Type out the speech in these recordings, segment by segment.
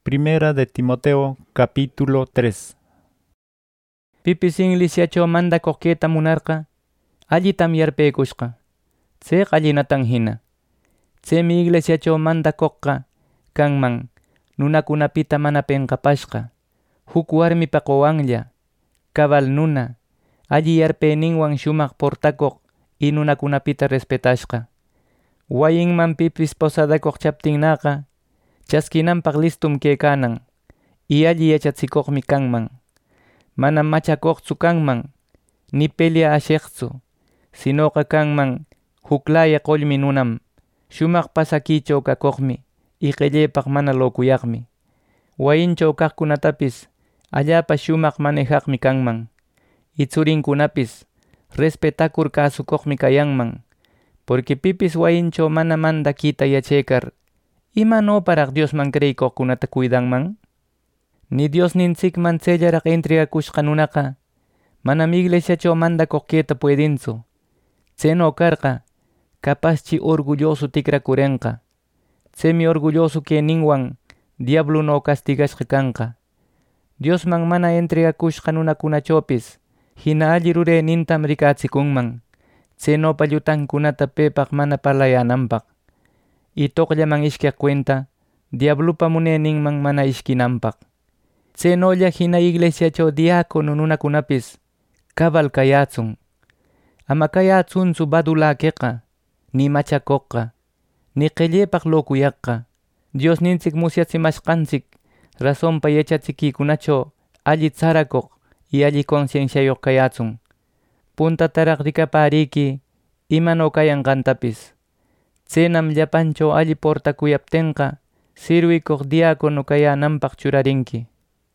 Primera de Timoteo, capítulo 3. Pipis inglisiacho manda koqketa munarqa, allitam yarpekushqa. Tse allinatan hina. Tsemi iglesiacho manda koqqa kanman nunakunapita mana penqapashqa. Huk warmipa qowanlla, kabal nuna, alli yarpeninwan shumaq portakoq y nunakunapita respetashqa. Wayinman pipis posadakoq chaptinnaqa, chaskinanpaq listum kaykanan, y alli yachatsikoqmi kanman. Manam machakoqtsu kanman, ni pelea ashiqtsu, sinoqa kanman huklaya qollmi nunam, shumaq pasakichaw kakoqmi, y qillaypaq mana lokuyaqmi. Wayinchaw kaqkunatapis allapa shumaq manejaqmi kanman, y tsurinkunapis respetakur kasukoqmi kayanman, porque pipis wayinchaw mana mandakita yachaykar, ¿imanoparaq Diosman creykoqkunata cuidanman? Ni Dios ninchikman tsellaraq entregakushqa nunaqa, manam iglesiachaw mandakoq kayta puedinchu. Tseno karqa, kapaschi orgulloso tikrakurenqa. Tsemi orgulloso kayninwan diabluno castigashqa kanqa. Diosman mana entregakushqa nunakunachawpis, hina alli ruraynintam rikachikunman, tsenopa llutankunata pepaq mana parlayananpaq. Y toqllaman ishkaq cuenta, diablupa munayninman mana ishkinanpaq. Tsenolla hina iglesiachaw diácono nunakunapis kabal kayatsun. Ama kayatsunchu badulakiqa, ni machakoqqa, ni qillaypaq lokuyaqqa. Dios ninchik musyatsimashqanchik razonpa yachachikikunachaw alli tsarakoq y alli concienciayoq kayatsun. Puntataraq rikapariki imano kayanqantapis. Tsenam llapanchaw alli portakuyaptinqa sirwikoq diácono kayananpaq churarinki.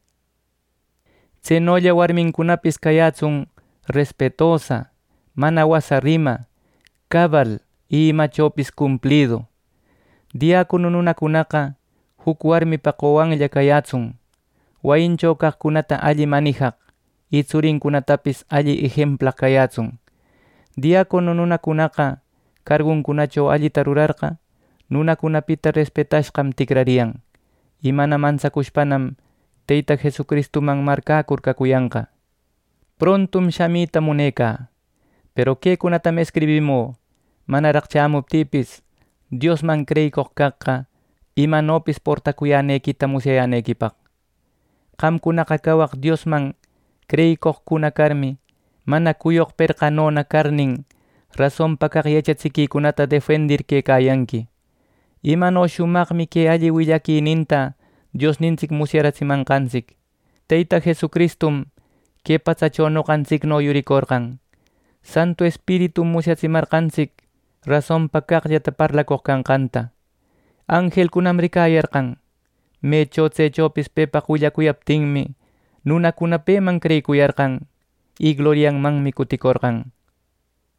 Tsenolla warminkunapis kayatsun respetosa, mana wasa rima, kabal y imachawpis cumplido. Diácono nunakunaqa huk warmipa qowanlla kayatsun, wayinchaw kaqkunata alli manijaq y tsurinkunatapis alli ejemplaq kayatsun. Diácono nunakunaqa kargunkunachaw allita rurarqa, nunakunapita respetashqam tikrariyan, y mana manchakushpanam Tayta Jesucristuman markakur kakuyanqa. Prontum shamita munayka, pero kaykunatam escribimú, manaraq chamuptipis, Diosman creykoq kaqqa, imanopis portakuyanekita musyayanekipaq. Qamkunaqa kawaq Diosman creykoqkuna karmi, mana kuyuq perqanona karnin, razonpa kaq yachachikiykunata defendir kaykayanki. Imano shumaqmi kay alli willakiyninta Dios ninchik musyarachimanqanchik. Tayta Jesucristum kay pachachaw noqanchikno yurikorqan. Santo Espíritu musyachimarqanchik razonpa kaqllata parlakoq kanqanta. Angelkunam rikayarqan. Mechaw tsaychawpis pepaq willakuyaptinmi nunakuna peman creykuyarqan y glorianmanmi kutikorqan.